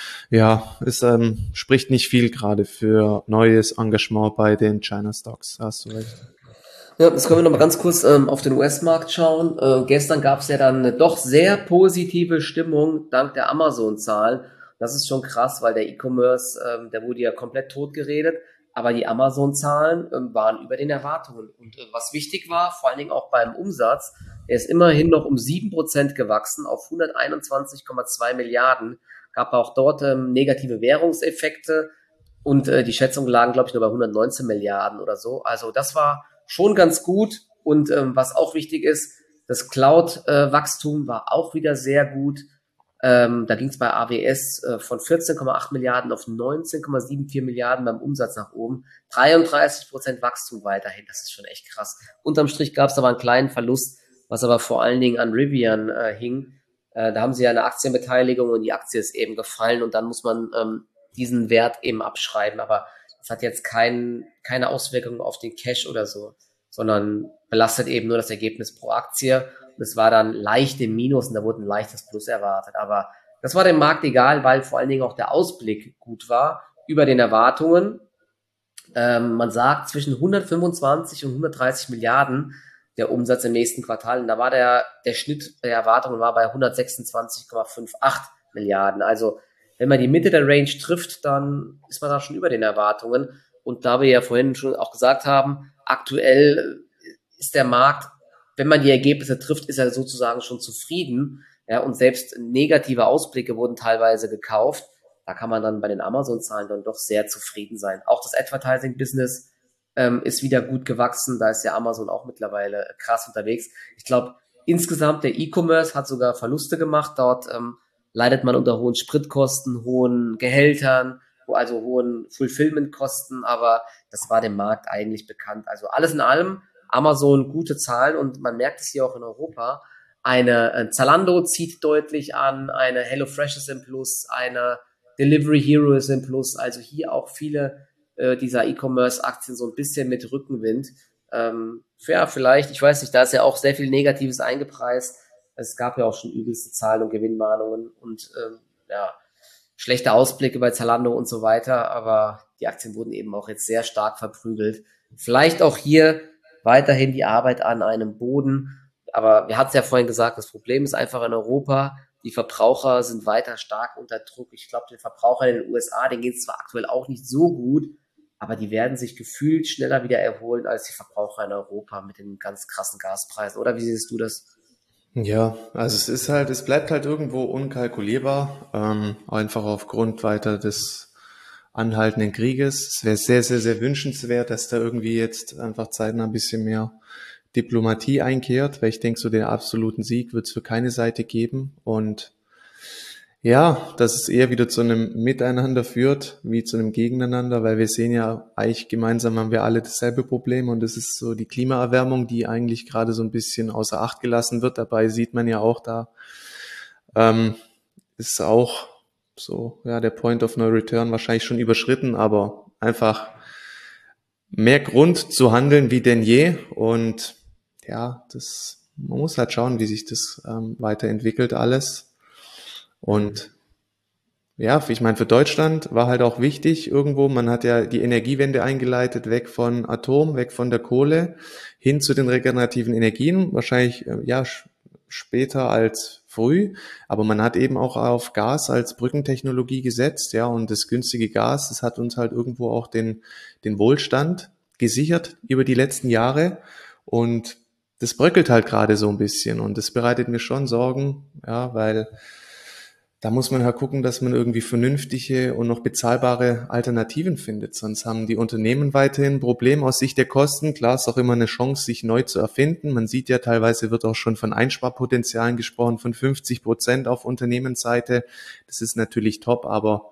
Ja, es ähm, spricht nicht viel gerade für neues Engagement bei den China Stocks. Hast du recht. Ja, jetzt können wir noch mal ganz kurz ähm, auf den U S-Markt schauen. Äh, gestern gab es ja dann eine doch sehr positive Stimmung dank der Amazon-Zahlen. Das ist schon krass, weil der E-Commerce, ähm, der wurde ja komplett totgeredet. Aber die Amazon-Zahlen ähm, waren über den Erwartungen. Und äh, was wichtig war, vor allen Dingen auch beim Umsatz, der ist immerhin noch um sieben Prozent gewachsen auf hunderteinundzwanzig Komma zwei Milliarden. Gab auch dort ähm, negative Währungseffekte und äh, die Schätzungen lagen, glaube ich, nur bei hundertneunzehn Milliarden oder so. Also das war schon ganz gut und ähm, was auch wichtig ist, das Cloud-Wachstum äh, war auch wieder sehr gut. Ähm, da ging es bei A W S äh, von vierzehn Komma acht Milliarden auf neunzehn Komma vierundsiebzig Milliarden beim Umsatz nach oben. dreiunddreißig Prozent Wachstum weiterhin, das ist schon echt krass. Unterm Strich gab es aber einen kleinen Verlust, was aber vor allen Dingen an Rivian äh, hing. Äh, da haben sie ja eine Aktienbeteiligung und die Aktie ist eben gefallen und dann muss man ähm, diesen Wert eben abschreiben. Aber das hat jetzt kein, keine Auswirkungen auf den Cash oder so, sondern belastet eben nur das Ergebnis pro Aktie. Und es war dann leicht im Minus und da wurde ein leichtes Plus erwartet. Aber das war dem Markt egal, weil vor allen Dingen auch der Ausblick gut war über den Erwartungen. Ähm, man sagt zwischen hundertfünfundzwanzig und hundertdreißig Milliarden der Umsatz im nächsten Quartal. Und da war der, der Schnitt der Erwartungen war bei hundertsechsundzwanzig Komma achtzig Milliarden. Also wenn man die Mitte der Range trifft, dann ist man da schon über den Erwartungen. Und da wir ja vorhin schon auch gesagt haben, aktuell ist der Markt, wenn man die Ergebnisse trifft, ist er sozusagen schon zufrieden. Ja, und selbst negative Ausblicke wurden teilweise gekauft. Da kann man dann bei den Amazon-Zahlen dann doch sehr zufrieden sein. Auch das Advertising-Business ähm, ist wieder gut gewachsen. Da ist ja Amazon auch mittlerweile krass unterwegs. Ich glaube, insgesamt der E-Commerce hat sogar Verluste gemacht. Dort ähm, leidet man unter hohen Spritkosten, hohen Gehältern, also hohen Fulfillment-Kosten. Aber das war dem Markt eigentlich bekannt. Also alles in allem Amazon gute Zahlen und man merkt es hier auch in Europa. Eine äh, Zalando zieht deutlich an, eine HelloFresh ist im Plus, eine Delivery Hero ist im Plus. Also hier auch viele äh, dieser E-Commerce-Aktien so ein bisschen mit Rückenwind. Ähm, ja, vielleicht, ich weiß nicht, da ist ja auch sehr viel Negatives eingepreist. Es gab ja auch schon übelste Zahlen und Gewinnwarnungen und ähm, ja, schlechte Ausblicke bei Zalando und so weiter. Aber die Aktien wurden eben auch jetzt sehr stark verprügelt. Vielleicht auch hier weiterhin die Arbeit an einem Boden. Aber wir hatten es ja vorhin gesagt, das Problem ist einfach in Europa, Die Verbraucher sind weiter stark unter Druck. Ich glaube, den Verbrauchern in den U S A, denen geht es zwar aktuell auch nicht so gut, aber die werden sich gefühlt schneller wieder erholen als die Verbraucher in Europa mit den ganz krassen Gaspreisen. Oder wie siehst du das? Ja, also es ist halt, es bleibt halt irgendwo unkalkulierbar, ähm, einfach aufgrund weiter des anhaltenden Krieges. Es wäre sehr, sehr, sehr wünschenswert, dass da irgendwie jetzt einfach zeitnah ein bisschen mehr Diplomatie einkehrt, weil ich denke, so den absoluten Sieg wird es für keine Seite geben. Und ja, dass es eher wieder zu einem Miteinander führt, wie zu einem Gegeneinander, weil wir sehen ja, eigentlich gemeinsam haben wir alle dasselbe Problem und das ist so die Klimaerwärmung, die eigentlich gerade so ein bisschen außer Acht gelassen wird. Dabei sieht man ja auch, da ähm, ist auch so, ja, der Point of No Return wahrscheinlich schon überschritten, aber einfach mehr Grund zu handeln wie denn je. Und ja, das, man muss halt schauen, wie sich das ähm, weiterentwickelt alles. Und ja, ich meine, für Deutschland war halt auch wichtig irgendwo, man hat ja die Energiewende eingeleitet, weg von Atom, weg von der Kohle, hin zu den regenerativen Energien, wahrscheinlich äh, ja sch- später als früh, aber man hat eben auch auf Gas als Brückentechnologie gesetzt, ja, und das günstige Gas, das hat uns halt irgendwo auch den, den Wohlstand gesichert über die letzten Jahre und das bröckelt halt gerade so ein bisschen und das bereitet mir schon Sorgen, ja, weil da muss man halt gucken, dass man irgendwie vernünftige und noch bezahlbare Alternativen findet. Sonst haben die Unternehmen weiterhin ein Problem aus Sicht der Kosten. Klar, ist auch immer eine Chance, sich neu zu erfinden. Man sieht ja, teilweise wird auch schon von Einsparpotenzialen gesprochen, von fünfzig Prozent auf Unternehmensseite. Das ist natürlich top, aber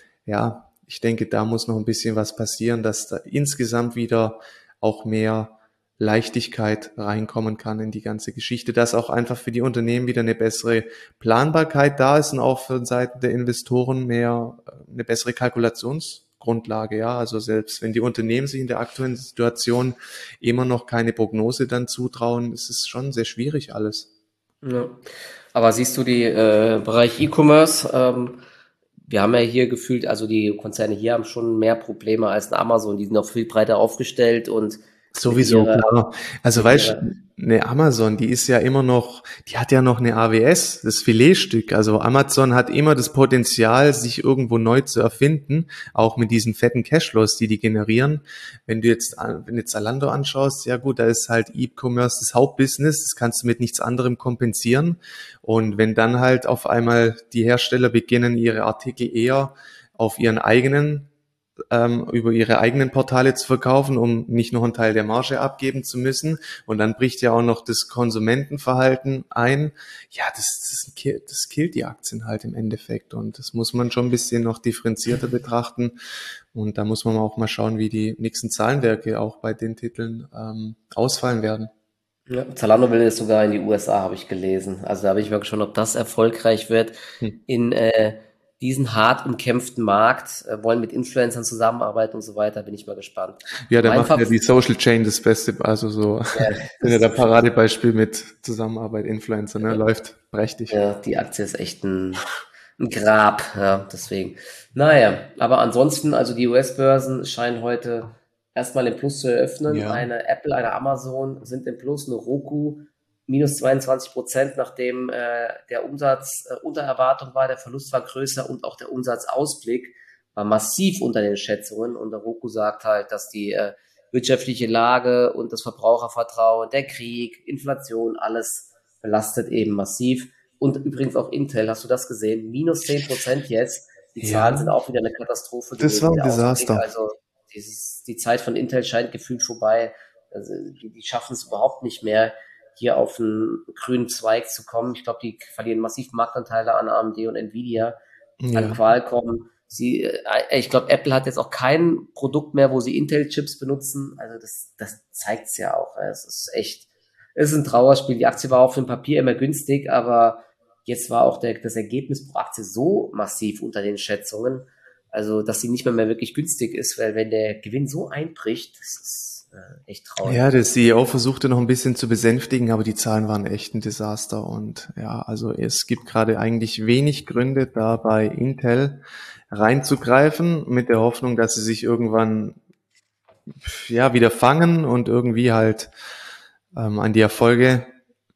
ja, ich denke, da muss noch ein bisschen was passieren, dass da insgesamt wieder auch mehr Leichtigkeit reinkommen kann in die ganze Geschichte, dass auch einfach für die Unternehmen wieder eine bessere Planbarkeit da ist und auch für Seiten der Investoren mehr äh, eine bessere Kalkulationsgrundlage. Ja, also selbst wenn die Unternehmen sich in der aktuellen Situation immer noch keine Prognose dann zutrauen, ist es schon sehr schwierig alles. Ja. Aber siehst du die äh, Bereich E-Commerce? Ähm, wir haben ja hier gefühlt, also die Konzerne hier haben schon mehr Probleme als ein Amazon. Die sind auch viel breiter aufgestellt und mit Sowieso, ihrer, klar. Also mit weißt, ihrer, eine Amazon, die ist ja immer noch, die hat ja noch eine A W S, das Filetstück. Also Amazon hat immer das Potenzial, sich irgendwo neu zu erfinden, auch mit diesen fetten Cashflows, die die generieren. Wenn du jetzt, wenn du jetzt Zalando anschaust, ja gut, da ist halt E-Commerce das Hauptbusiness, das kannst du mit nichts anderem kompensieren. Und wenn dann halt auf einmal die Hersteller beginnen, ihre Artikel eher auf ihren eigenen ähm, über ihre eigenen Portale zu verkaufen, um nicht noch einen Teil der Marge abgeben zu müssen. Und dann bricht ja auch noch das Konsumentenverhalten ein. Ja, das, das, ki- das killt die Aktien halt im Endeffekt. Und das muss man schon ein bisschen noch differenzierter betrachten. Und da muss man auch mal schauen, wie die nächsten Zahlenwerke auch bei den Titeln ähm, ausfallen werden. ja, Zalando will jetzt sogar in die U S A, habe ich gelesen. Also da bin ich mal gespannt, ob das erfolgreich wird. Hm. In äh, diesen hart umkämpften Markt, äh, wollen mit Influencern zusammenarbeiten und so weiter, bin ich mal gespannt. Ja, da Mein macht ja Favorit, die Social Chain das Beste, also so, ja, sind ja das der ist schon, Paradebeispiel mit Zusammenarbeit, Influencer, ne, läuft prächtig. ja, die Aktie ist echt ein, ein Grab, ja, deswegen. Naja, aber ansonsten, also die U S-Börsen scheinen heute erstmal im Plus zu eröffnen. Ja, Eine Apple, eine Amazon sind im Plus, eine Roku minus zweiundzwanzig Prozent, nachdem äh, der Umsatz äh, unter Erwartung war, der Verlust war größer und auch der Umsatzausblick war massiv unter den Schätzungen. Und der Roku sagt halt, dass die äh, wirtschaftliche Lage und das Verbrauchervertrauen, der Krieg, Inflation, alles belastet eben massiv. Und übrigens auch Intel, hast du das gesehen? Minus zehn Prozent jetzt. Die ja, Zahlen sind auch wieder eine Katastrophe das war gewesen, ein der Ausblick. Desaster. Also dieses, die Zeit von Intel scheint gefühlt vorbei. Also die, die schaffen es überhaupt nicht mehr, hier auf einen grünen Zweig zu kommen. Ich glaube, die verlieren massiv Marktanteile an A M D und Nvidia, an Ja. Qualcomm. Sie, äh, ich glaube, Apple hat jetzt auch kein Produkt mehr, wo sie Intel-Chips benutzen. Also das, das zeigt's ja auch. Es ist echt, es ist ein Trauerspiel. Die Aktie war auf dem Papier immer günstig, aber jetzt war auch der, das Ergebnis pro Aktie so massiv unter den Schätzungen, also dass sie nicht mehr, mehr wirklich günstig ist, weil wenn der Gewinn so einbricht, das ist äh, echt traurig. Ja, der C E O versuchte noch ein bisschen zu besänftigen, aber die Zahlen waren echt ein Desaster. Und ja, also es gibt gerade eigentlich wenig Gründe, da bei Intel reinzugreifen, mit der Hoffnung, dass sie sich irgendwann ja wieder fangen und irgendwie halt ähm, an die Erfolge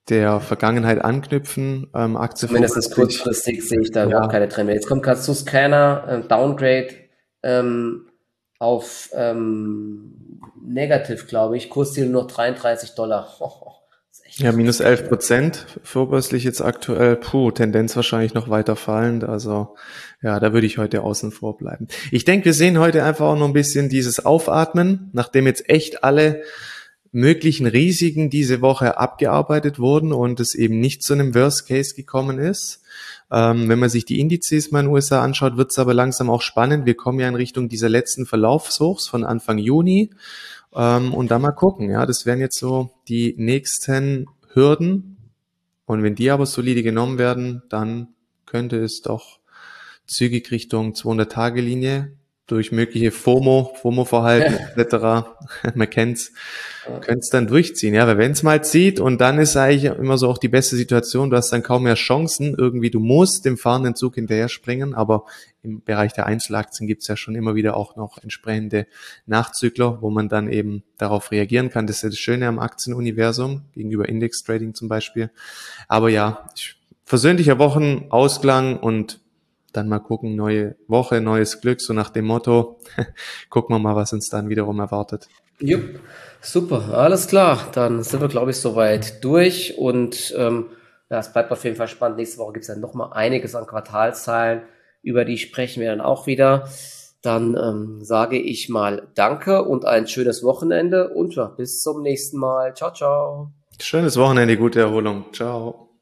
der Vergangenheit anknüpfen. Ähm, Aktie Zumindest kurzfristig sehe ich da ja. überhaupt keine Trends. Jetzt kommt gerade Susquehanna, äh, Downgrade ähm, auf ähm, Negativ, glaube ich. Kursziel nur dreiunddreißig Dollar. Oh, oh, ja, minus elf Prozent vorbörslich jetzt aktuell. Puh, Tendenz wahrscheinlich noch weiter fallend. Also ja, da würde ich heute außen vor bleiben. Ich denke, wir sehen heute einfach auch noch ein bisschen dieses Aufatmen, nachdem jetzt echt alle möglichen Risiken diese Woche abgearbeitet wurden und es eben nicht zu einem Worst Case gekommen ist. Ähm, wenn man sich die Indizes mal in den U S A anschaut, wird es aber langsam auch spannend. Wir kommen ja in Richtung dieser letzten Verlaufshochs von Anfang Juni. Ähm, und da mal gucken, ja, das wären jetzt so die nächsten Hürden. Und wenn die aber solide genommen werden, dann könnte es doch zügig Richtung zweihundert-Tage-Linie durch mögliche FOMO, FOMO-Verhalten et cetera. Man kennt's, könnte es dann durchziehen. Ja, weil wenn es mal zieht und dann ist eigentlich immer so auch die beste Situation, du hast dann kaum mehr Chancen. Irgendwie, du musst dem fahrenden Zug hinterher springen, aber im Bereich der Einzelaktien gibt's ja schon immer wieder auch noch entsprechende Nachzügler, wo man dann eben darauf reagieren kann. Das ist ja das Schöne am Aktienuniversum, gegenüber Index-Trading zum Beispiel. Aber ja, versöhnlicher Wochenausklang und dann mal gucken, neue Woche, neues Glück, so nach dem Motto. Gucken wir mal, was uns dann wiederum erwartet. Jupp, super, alles klar. Dann sind wir, glaube ich, soweit durch. Und ähm, ja, es bleibt auf jeden Fall spannend. Nächste Woche gibt es dann nochmal einiges an Quartalszahlen, über die sprechen wir dann auch wieder. Dann ähm, sage ich mal Danke und ein schönes Wochenende und ja, bis zum nächsten Mal. Ciao, ciao. Schönes Wochenende, gute Erholung. Ciao.